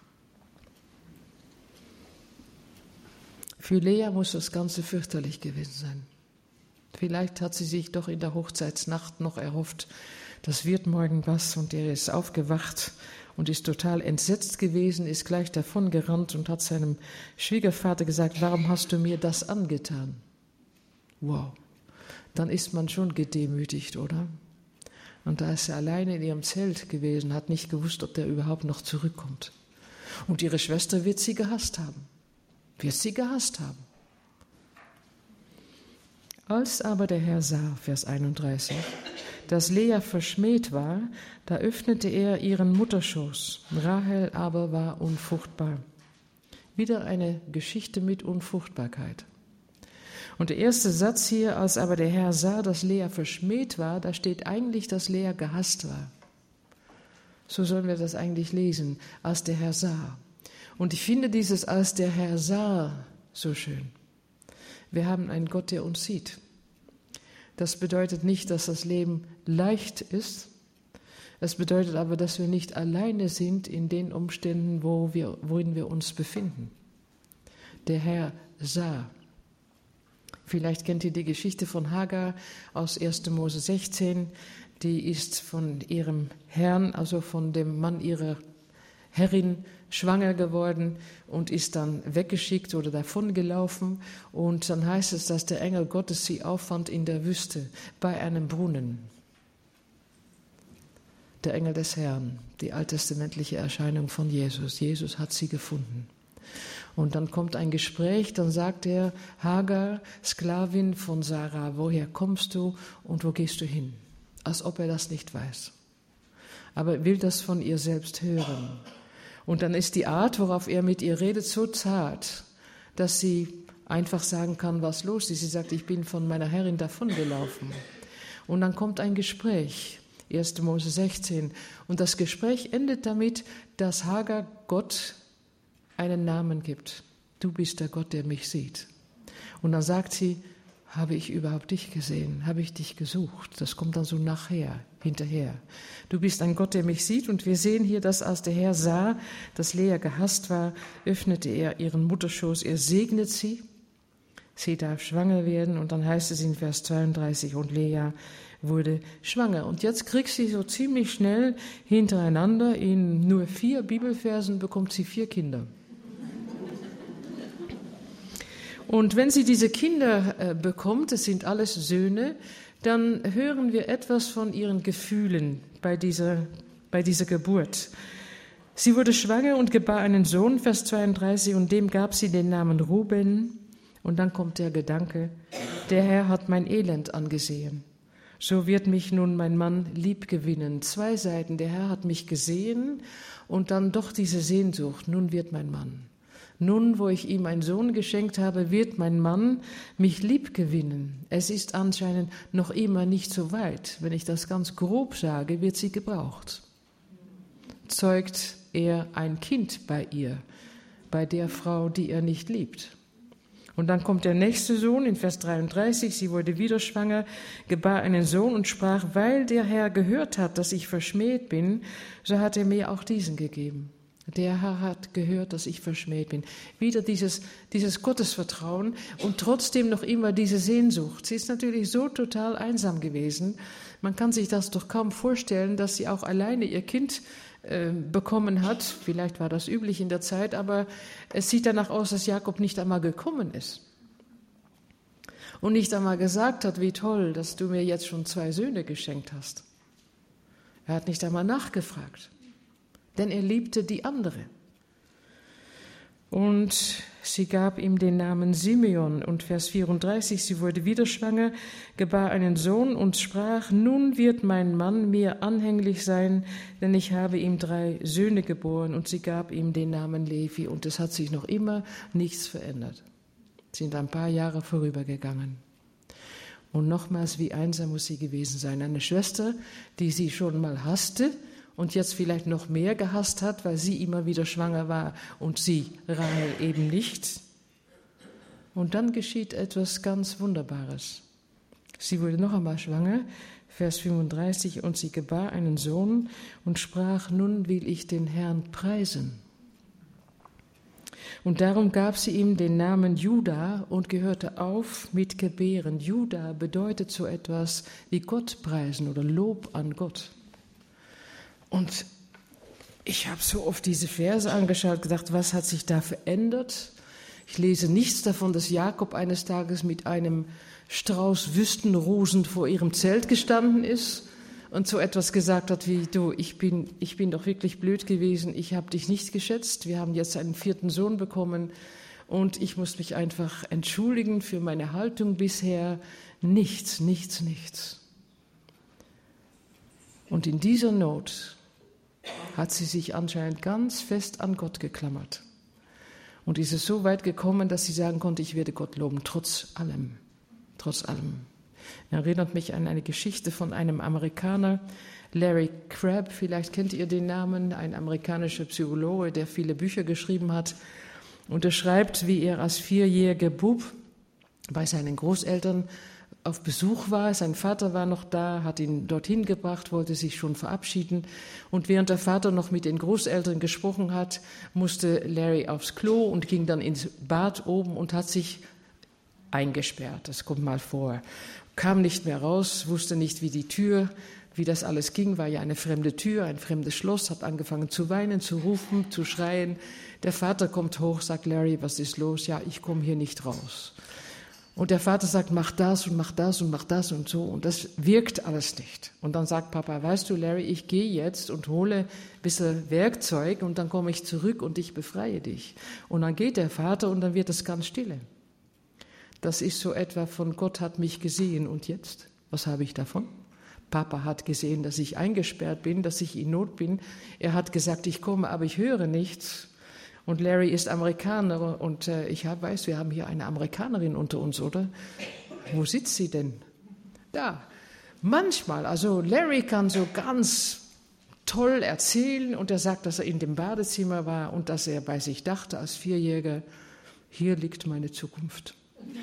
Für Lea muss das Ganze fürchterlich gewesen sein. Vielleicht hat sie sich doch in der Hochzeitsnacht noch erhofft, das wird morgen was, und er ist aufgewacht und ist total entsetzt gewesen, ist gleich davon gerannt und hat seinem Schwiegervater gesagt, warum hast du mir das angetan? Wow, dann ist man schon gedemütigt, oder? Und da ist sie alleine in ihrem Zelt gewesen, hat nicht gewusst, ob der überhaupt noch zurückkommt. Und ihre Schwester wird sie gehasst haben. Als aber der Herr sah, Vers 31, dass Lea verschmäht war, da öffnete er ihren Mutterschoß. Rahel aber war unfruchtbar. Wieder eine Geschichte mit Unfruchtbarkeit. Und der erste Satz hier, als aber der Herr sah, dass Lea verschmäht war, da steht eigentlich, dass Lea gehasst war. So sollen wir das eigentlich lesen, als der Herr sah. Und ich finde dieses als der Herr sah so schön. Wir haben einen Gott, der uns sieht. Das bedeutet nicht, dass das Leben leicht ist. Es bedeutet aber, dass wir nicht alleine sind in den Umständen, worin wir uns befinden. Der Herr sah. Vielleicht kennt ihr die Geschichte von Hagar aus 1. Mose 16. Die ist von ihrem Herrn, also von dem Mann ihrer Herrin, schwanger geworden und ist dann weggeschickt oder davongelaufen. Und dann heißt es, dass der Engel Gottes sie auffand in der Wüste bei einem Brunnen. Der Engel des Herrn, die alttestamentliche Erscheinung von Jesus. Jesus hat sie gefunden. Und dann kommt ein Gespräch, dann sagt er, Hagar, Sklavin von Sarah, woher kommst du und wo gehst du hin? Als ob er das nicht weiß. Aber er will das von ihr selbst hören. Und dann ist die Art, worauf er mit ihr redet, so zart, dass sie einfach sagen kann, was los ist. Sie sagt, ich bin von meiner Herrin davongelaufen. Und dann kommt ein Gespräch, 1. Mose 16. Und das Gespräch endet damit, dass Hagar Gott einen Namen gibt. Du bist der Gott, der mich sieht. Und dann sagt sie, habe ich überhaupt dich gesehen? Habe ich dich gesucht? Das kommt dann so hinterher. Du bist ein Gott, der mich sieht. Und wir sehen hier, dass als der Herr sah, dass Lea gehasst war, öffnete er ihren Mutterschoß. Er segnet sie. Sie darf schwanger werden. Und dann heißt es in Vers 32, und Lea wurde schwanger. Und jetzt kriegt sie so ziemlich schnell hintereinander, in nur 4 Bibelversen bekommt sie 4 Kinder. Und wenn sie diese Kinder bekommt, es sind alles Söhne, dann hören wir etwas von ihren Gefühlen bei dieser Geburt. Sie wurde schwanger und gebar einen Sohn, Vers 32, und dem gab sie den Namen Ruben. Und dann kommt der Gedanke, der Herr hat mein Elend angesehen. So wird mich nun mein Mann liebgewinnen. 2 Seiten, der Herr hat mich gesehen und dann doch diese Sehnsucht, nun wird mein Mann. Nun, wo ich ihm einen Sohn geschenkt habe, wird mein Mann mich liebgewinnen. Es ist anscheinend noch immer nicht so weit. Wenn ich das ganz grob sage, wird sie gebraucht. Zeugt er ein Kind bei ihr, bei der Frau, die er nicht liebt. Und dann kommt der nächste Sohn in Vers 33, sie wurde wieder schwanger, gebar einen Sohn und sprach, weil der Herr gehört hat, dass ich verschmäht bin, so hat er mir auch diesen gegeben. Der Herr hat gehört, dass ich verschmäht bin. Wieder dieses Gottesvertrauen und trotzdem noch immer diese Sehnsucht. Sie ist natürlich so total einsam gewesen. Man kann sich das doch kaum vorstellen, dass sie auch alleine ihr Kind bekommen hat. Vielleicht war das üblich in der Zeit, aber es sieht danach aus, dass Jakob nicht einmal gekommen ist. Und nicht einmal gesagt hat, wie toll, dass du mir jetzt schon 2 Söhne geschenkt hast. Er hat nicht einmal nachgefragt. Denn er liebte die andere. Und sie gab ihm den Namen Simeon. Und Vers 34, sie wurde wieder schwanger, gebar einen Sohn und sprach, nun wird mein Mann mir anhänglich sein, denn ich habe ihm 3 Söhne geboren. Und sie gab ihm den Namen Levi. Und es hat sich noch immer nichts verändert. Es sind ein paar Jahre vorübergegangen. Und nochmals, wie einsam muss sie gewesen sein. Eine Schwester, die sie schon mal hasste, und jetzt vielleicht noch mehr gehasst hat, weil sie immer wieder schwanger war und sie, Rahel, eben nicht. Und dann geschieht etwas ganz Wunderbares. Sie wurde noch einmal schwanger, Vers 35, und sie gebar einen Sohn und sprach, nun will ich den Herrn preisen. Und darum gab sie ihm den Namen Juda und gehörte auf mit Gebären. Juda bedeutet so etwas wie Gott preisen oder Lob an Gott. Und ich habe so oft diese Verse angeschaut, gedacht, was hat sich da verändert? Ich lese nichts davon, dass Jakob eines Tages mit einem Strauß Wüstenrosen vor ihrem Zelt gestanden ist und so etwas gesagt hat wie, du, ich bin doch wirklich blöd gewesen, ich habe dich nicht geschätzt, wir haben jetzt einen 4. Sohn bekommen und ich muss mich einfach entschuldigen für meine Haltung bisher. Nichts. Und in dieser Not hat sie sich anscheinend ganz fest an Gott geklammert. Und ist es so weit gekommen, dass sie sagen konnte, ich werde Gott loben, trotz allem. Erinnert mich an eine Geschichte von einem Amerikaner, Larry Crabb, vielleicht kennt ihr den Namen, ein amerikanischer Psychologe, der viele Bücher geschrieben hat. Und er schreibt, wie er als 4-jähriger Bub bei seinen Großeltern auf Besuch war. Sein Vater war noch da, hat ihn dorthin gebracht, wollte sich schon verabschieden. Und während der Vater noch mit den Großeltern gesprochen hat, musste Larry aufs Klo und ging dann ins Bad oben und hat sich eingesperrt. Das kommt mal vor. Kam nicht mehr raus, wusste nicht, wie das alles ging, war ja eine fremde Tür, ein fremdes Schloss, hat angefangen zu weinen, zu rufen, zu schreien. Der Vater kommt hoch, sagt Larry, was ist los? Ja, ich komme hier nicht raus. Und der Vater sagt, mach das und mach das und mach das und so. Und das wirkt alles nicht. Und dann sagt Papa, weißt du, Larry, ich gehe jetzt und hole ein bisschen Werkzeug und dann komme ich zurück und ich befreie dich. Und dann geht der Vater und dann wird es ganz stille. Das ist so etwa von Gott hat mich gesehen und jetzt, was habe ich davon? Papa hat gesehen, dass ich eingesperrt bin, dass ich in Not bin. Er hat gesagt, ich komme, aber ich höre nichts. Und Larry ist Amerikaner und ich weiß, wir haben hier eine Amerikanerin unter uns, oder? Wo sitzt sie denn? Da. Manchmal, also Larry kann so ganz toll erzählen und er sagt, dass er in dem Badezimmer war und dass er bei sich dachte als 4-Jähriger, hier liegt meine Zukunft.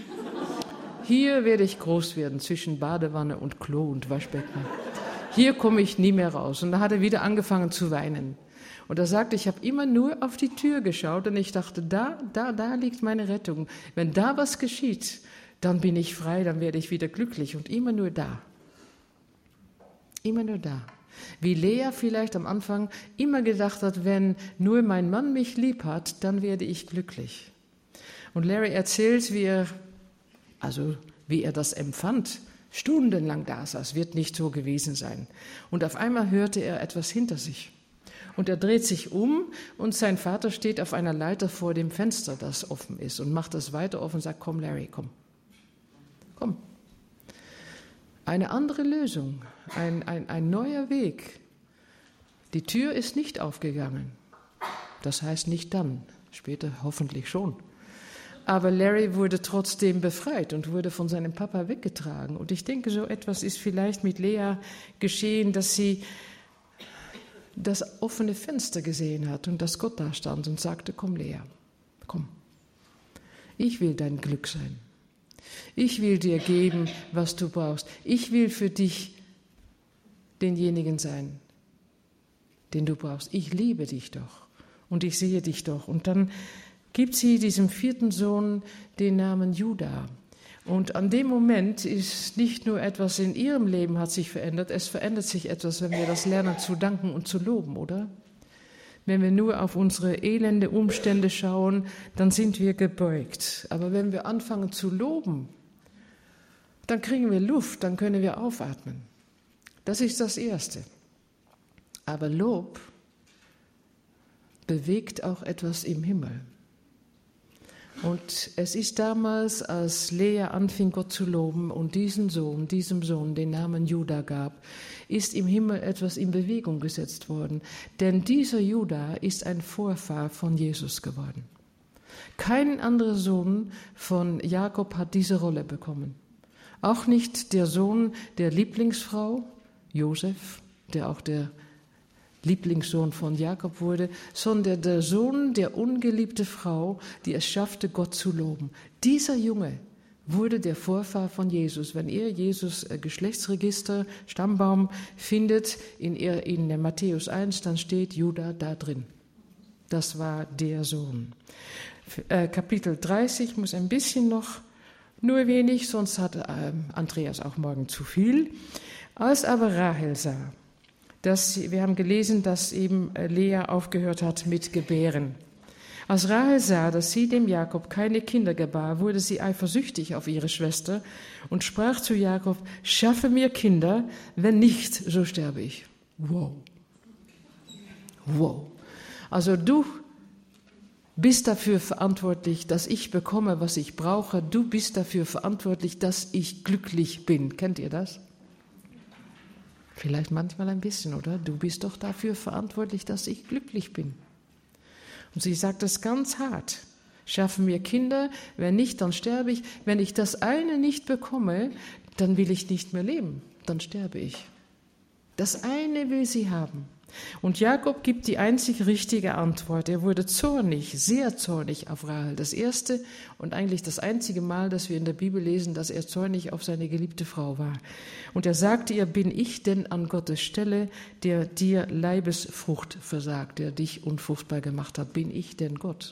Hier werde ich groß werden zwischen Badewanne und Klo und Waschbecken. Hier komme ich nie mehr raus. Und da hat er wieder angefangen zu weinen. Und er sagte, ich habe immer nur auf die Tür geschaut und ich dachte, da liegt meine Rettung. Wenn da was geschieht, dann bin ich frei, dann werde ich wieder glücklich. Und immer nur da. Immer nur da. Wie Lea vielleicht am Anfang immer gedacht hat, wenn nur mein Mann mich lieb hat, dann werde ich glücklich. Und Larry erzählt, wie er das empfand, stundenlang da saß, wird nicht so gewesen sein. Und auf einmal hörte er etwas hinter sich. Und er dreht sich um und sein Vater steht auf einer Leiter vor dem Fenster, das offen ist, und macht das weiter offen und sagt, komm Larry, komm. Komm. Eine andere Lösung, ein neuer Weg. Die Tür ist nicht aufgegangen. Das heißt nicht dann, später hoffentlich schon. Aber Larry wurde trotzdem befreit und wurde von seinem Papa weggetragen. Und ich denke, so etwas ist vielleicht mit Lea geschehen, dass sie das offene Fenster gesehen hat und dass Gott da stand und sagte, komm Lea, komm, ich will dein Glück sein. Ich will dir geben, was du brauchst. Ich will für dich denjenigen sein, den du brauchst. Ich liebe dich doch und ich sehe dich doch. Und dann gibt sie diesem 4. Sohn den Namen Juda. Und an dem Moment ist nicht nur etwas in ihrem Leben hat sich verändert, es verändert sich etwas, wenn wir das lernen zu danken und zu loben, oder? Wenn wir nur auf unsere elende Umstände schauen, dann sind wir gebeugt. Aber wenn wir anfangen zu loben, dann kriegen wir Luft, dann können wir aufatmen. Das ist das Erste. Aber Lob bewegt auch etwas im Himmel. Und es ist damals, als Lea anfing, Gott zu loben und diesem Sohn den Namen Juda gab, ist im Himmel etwas in Bewegung gesetzt worden. Denn dieser Juda ist ein Vorfahr von Jesus geworden. Kein anderer Sohn von Jakob hat diese Rolle bekommen. Auch nicht der Sohn der Lieblingsfrau, Josef, der auch der Lieblingssohn von Jakob wurde, sondern der Sohn der ungeliebten Frau, die es schaffte, Gott zu loben. Dieser Junge wurde der Vorfahr von Jesus. Wenn ihr Jesus Geschlechtsregister, Stammbaum findet in Matthäus 1, dann steht Juda da drin. Das war der Sohn. Kapitel 30 muss ein bisschen noch, nur wenig, sonst hat Andreas auch morgen zu viel. Als aber Rahel sah, wir haben gelesen, dass eben Lea aufgehört hat mit Gebären. Als Rahel sah, dass sie dem Jakob keine Kinder gebar, wurde sie eifersüchtig auf ihre Schwester und sprach zu Jakob: Schaffe mir Kinder, wenn nicht, so sterbe ich. Wow. Also du bist dafür verantwortlich, dass ich bekomme, was ich brauche. Du bist dafür verantwortlich, dass ich glücklich bin. Kennt ihr das? Vielleicht manchmal ein bisschen, oder? Du bist doch dafür verantwortlich, dass ich glücklich bin. Und sie sagt das ganz hart. Schaffe mir Kinder, wenn nicht, dann sterbe ich. Wenn ich das eine nicht bekomme, dann will ich nicht mehr leben, dann sterbe ich. Das eine will sie haben. Und Jakob gibt die einzig richtige Antwort. Er wurde zornig, sehr zornig auf Rahel. Das erste und eigentlich das einzige Mal, dass wir in der Bibel lesen, dass er zornig auf seine geliebte Frau war. Und er sagte ihr: Bin ich denn an Gottes Stelle, der dir Leibesfrucht versagt, der dich unfruchtbar gemacht hat? Bin ich denn Gott?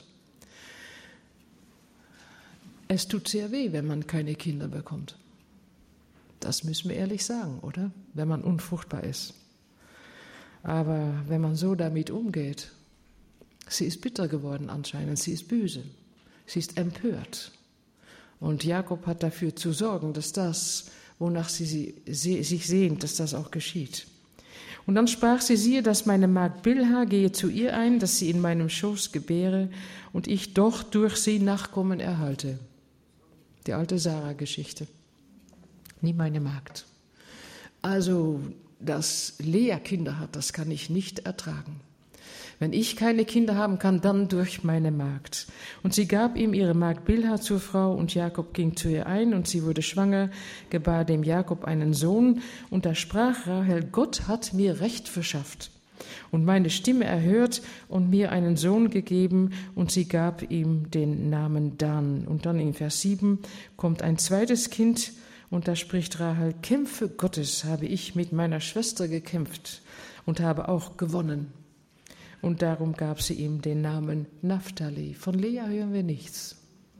Es tut sehr weh, wenn man keine Kinder bekommt. Das müssen wir ehrlich sagen, oder? Wenn man unfruchtbar ist. Aber wenn man so damit umgeht, sie ist bitter geworden anscheinend, sie ist böse, sie ist empört. Und Jakob hat dafür zu sorgen, dass das, wonach sie sich sehnt, dass das auch geschieht. Und dann sprach sie: Siehe, dass meine Magd Bilha, gehe zu ihr ein, dass sie in meinem Schoß gebäre und ich doch durch sie Nachkommen erhalte. Die alte Sarah-Geschichte. Nie meine Magd. Also, dass Lea Kinder hat, das kann ich nicht ertragen. Wenn ich keine Kinder haben kann, dann durch meine Magd. Und sie gab ihm ihre Magd Bilha zur Frau, und Jakob ging zu ihr ein, und sie wurde schwanger, gebar dem Jakob einen Sohn. Und da sprach Rahel: Gott hat mir Recht verschafft und meine Stimme erhört und mir einen Sohn gegeben, und sie gab ihm den Namen Dan. Und dann in Vers 7 kommt ein zweites Kind. Und da spricht Rahel: Kämpfe Gottes habe ich mit meiner Schwester gekämpft und habe auch gewonnen. Und darum gab sie ihm den Namen Naphtali. Von Lea hören wir nichts.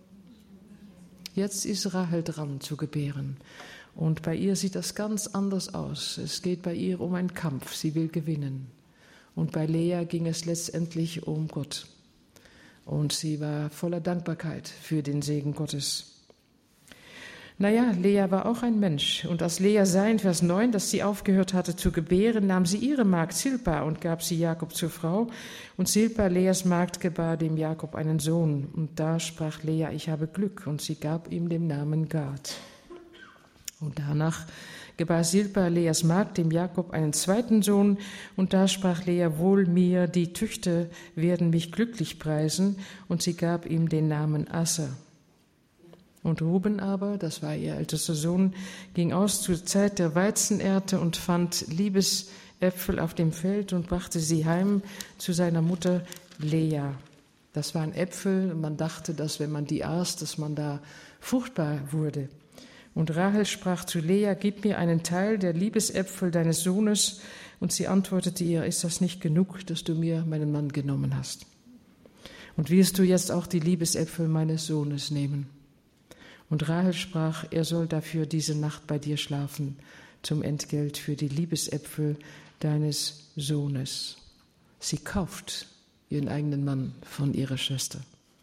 Jetzt ist Rahel dran zu gebären. Und bei ihr sieht das ganz anders aus. Es geht bei ihr um einen Kampf. Sie will gewinnen. Und bei Lea ging es letztendlich um Gott. Und sie war voller Dankbarkeit für den Segen Gottes. Naja, Lea war auch ein Mensch. Und als Lea sah in Vers 9, dass sie aufgehört hatte zu gebären, nahm sie ihre Magd Silpa und gab sie Jakob zur Frau. Und Silpa, Leas Magd, gebar dem Jakob einen Sohn. Und da sprach Lea: Ich habe Glück. Und sie gab ihm den Namen Gad. Und danach gebar Silpa, Leas Magd, dem Jakob einen zweiten Sohn. Und da sprach Lea: Wohl mir, die Töchter werden mich glücklich preisen. Und sie gab ihm den Namen Aser. Und Ruben aber, das war ihr ältester Sohn, ging aus zur Zeit der Weizenernte und fand Liebesäpfel auf dem Feld und brachte sie heim zu seiner Mutter Lea. Das waren Äpfel, und man dachte, dass wenn man die aß, dass man da fruchtbar wurde. Und Rahel sprach zu Lea: Gib mir einen Teil der Liebesäpfel deines Sohnes. Und sie antwortete ihr: Ist das nicht genug, dass du mir meinen Mann genommen hast? Und wirst du jetzt auch die Liebesäpfel meines Sohnes nehmen? Und Rahel sprach: Er soll dafür diese Nacht bei dir schlafen, zum Entgelt für die Liebesäpfel deines Sohnes. Sie kauft ihren eigenen Mann von ihrer Schwester.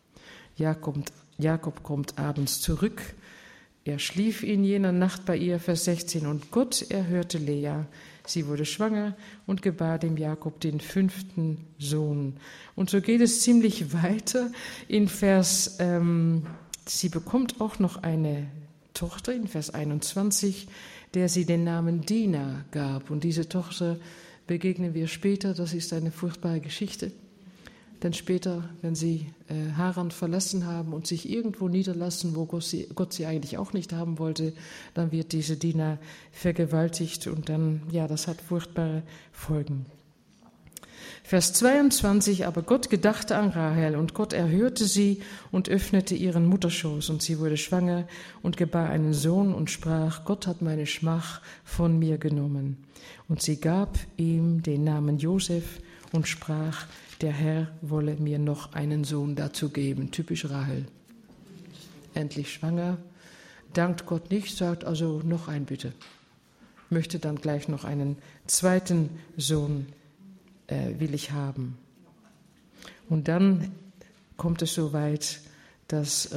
Jakob kommt abends zurück. Er schlief in jener Nacht bei ihr, Vers 16. Und Gott erhörte Lea. Sie wurde schwanger und gebar dem Jakob den 5. Sohn. Und so geht es ziemlich weiter in Vers Sie bekommt auch noch eine Tochter in Vers 21, der sie den Namen Dina gab. Und diese Tochter begegnen wir später. Das ist eine furchtbare Geschichte. Denn später, wenn sie Haran verlassen haben und sich irgendwo niederlassen, wo Gott sie eigentlich auch nicht haben wollte, dann wird diese Dina vergewaltigt und dann, ja, das hat furchtbare Folgen. Vers 22, aber Gott gedachte an Rahel und Gott erhörte sie und öffnete ihren Mutterschoß und sie wurde schwanger und gebar einen Sohn und sprach, Gott hat meine Schmach von mir genommen. Und sie gab ihm den Namen Josef und sprach, der Herr wolle mir noch einen Sohn dazu geben. Typisch Rahel. Endlich schwanger, dankt Gott nicht, sagt also noch ein bitte. Möchte dann gleich noch einen zweiten Sohn will ich haben. Und dann kommt es so weit, dass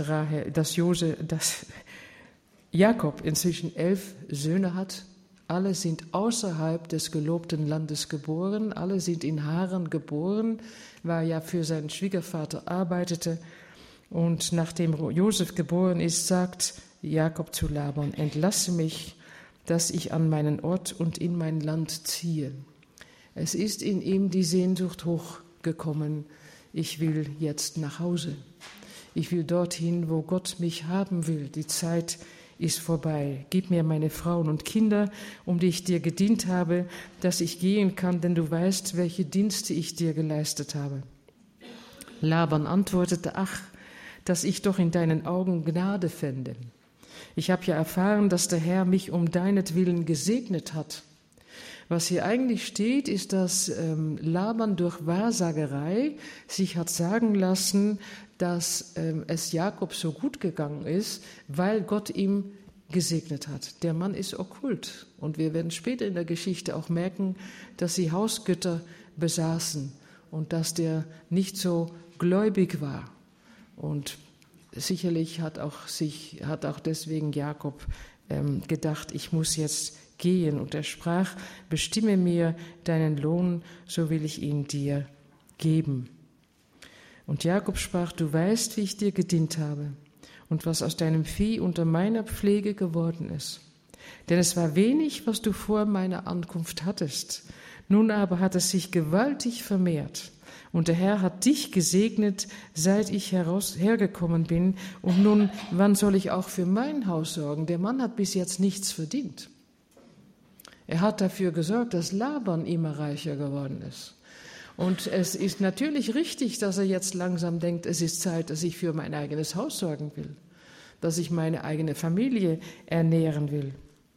Jakob inzwischen 11 Söhne hat. Alle sind außerhalb des gelobten Landes geboren. Alle sind in Haran geboren, weil er ja für seinen Schwiegervater arbeitete. Und nachdem Josef geboren ist, sagt Jakob zu Laban, entlasse mich, dass ich an meinen Ort und in mein Land ziehe. Es ist in ihm die Sehnsucht hochgekommen, ich will jetzt nach Hause. Ich will dorthin, wo Gott mich haben will. Die Zeit ist vorbei. Gib mir meine Frauen und Kinder, um die ich dir gedient habe, dass ich gehen kann, denn du weißt, welche Dienste ich dir geleistet habe. Laban antwortete, ach, dass ich doch in deinen Augen Gnade fände. Ich habe ja erfahren, dass der Herr mich um deinetwillen gesegnet hat. Was hier eigentlich steht, ist, dass Laban durch Wahrsagerei sich hat sagen lassen, dass es Jakob so gut gegangen ist, weil Gott ihm gesegnet hat. Der Mann ist okkult und wir werden später in der Geschichte auch merken, dass sie Hausgötter besaßen und dass der nicht so gläubig war. Und sicherlich hat auch deswegen Jakob gedacht, ich muss jetzt gehen. Und er sprach, bestimme mir deinen Lohn, so will ich ihn dir geben. Und Jakob sprach, du weißt, wie ich dir gedient habe und was aus deinem Vieh unter meiner Pflege geworden ist. Denn es war wenig, was du vor meiner Ankunft hattest. Nun aber hat es sich gewaltig vermehrt. Und der Herr hat dich gesegnet, seit ich hergekommen bin. Und nun, wann soll ich auch für mein Haus sorgen? Der Mann hat bis jetzt nichts verdient. Er hat dafür gesorgt, dass Laban immer reicher geworden ist. Und es ist natürlich richtig, dass er jetzt langsam denkt, es ist Zeit, dass ich für mein eigenes Haus sorgen will, dass ich meine eigene Familie ernähren will.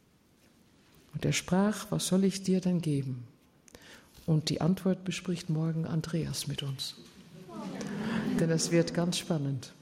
Und er sprach, was soll ich dir denn geben? Und die Antwort bespricht morgen Andreas mit uns. Denn es wird ganz spannend.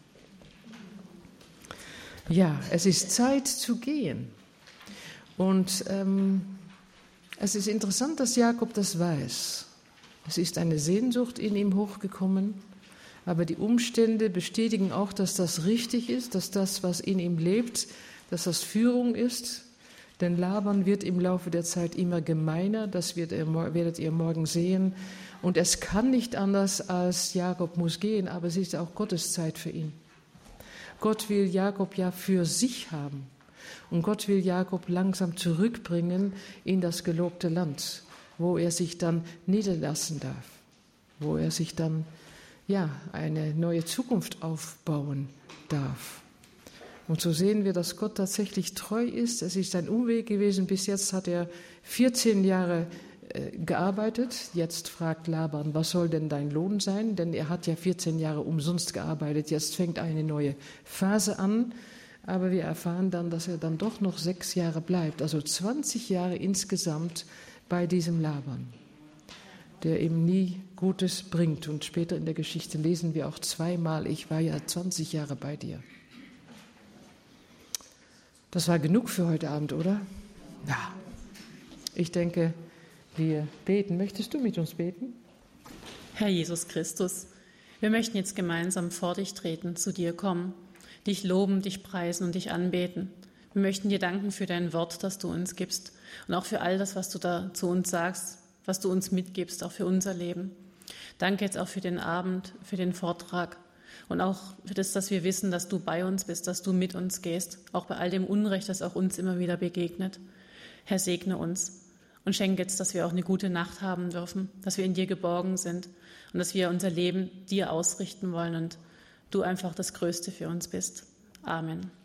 Ja, es ist Zeit zu gehen. Und es ist interessant, dass Jakob das weiß. Es ist eine Sehnsucht in ihm hochgekommen, aber die Umstände bestätigen auch, dass das richtig ist, dass das, was in ihm lebt, dass das Führung ist. Denn Laban wird im Laufe der Zeit immer gemeiner, das werdet ihr morgen sehen. Und es kann nicht anders, als Jakob muss gehen, aber es ist auch Gottes Zeit für ihn. Gott will Jakob ja für sich haben. Und Gott will Jakob langsam zurückbringen in das gelobte Land, wo er sich dann niederlassen darf, wo er sich dann eine neue Zukunft aufbauen darf. Und so sehen wir, dass Gott tatsächlich treu ist. Es ist ein Umweg gewesen. Bis jetzt hat er 14 Jahre gearbeitet. Jetzt fragt Laban, was soll denn dein Lohn sein? Denn er hat ja 14 Jahre umsonst gearbeitet. Jetzt fängt eine neue Phase an. Aber wir erfahren dann, dass er dann doch noch 6 Jahre bleibt. Also 20 Jahre insgesamt bei diesem Laban, der ihm nie Gutes bringt. Und später in der Geschichte lesen wir auch zweimal, ich war ja 20 Jahre bei dir. Das war genug für heute Abend, oder? Ja. Ich denke, wir beten. Möchtest du mit uns beten? Herr Jesus Christus, wir möchten jetzt gemeinsam vor dich treten, zu dir kommen, dich loben, dich preisen und dich anbeten. Wir möchten dir danken für dein Wort, das du uns gibst und auch für all das, was du da zu uns sagst, was du uns mitgibst, auch für unser Leben. Danke jetzt auch für den Abend, für den Vortrag und auch für das, dass wir wissen, dass du bei uns bist, dass du mit uns gehst, auch bei all dem Unrecht, das auch uns immer wieder begegnet. Herr, segne uns und schenke jetzt, dass wir auch eine gute Nacht haben dürfen, dass wir in dir geborgen sind und dass wir unser Leben dir ausrichten wollen und du einfach das Größte für uns bist. Amen.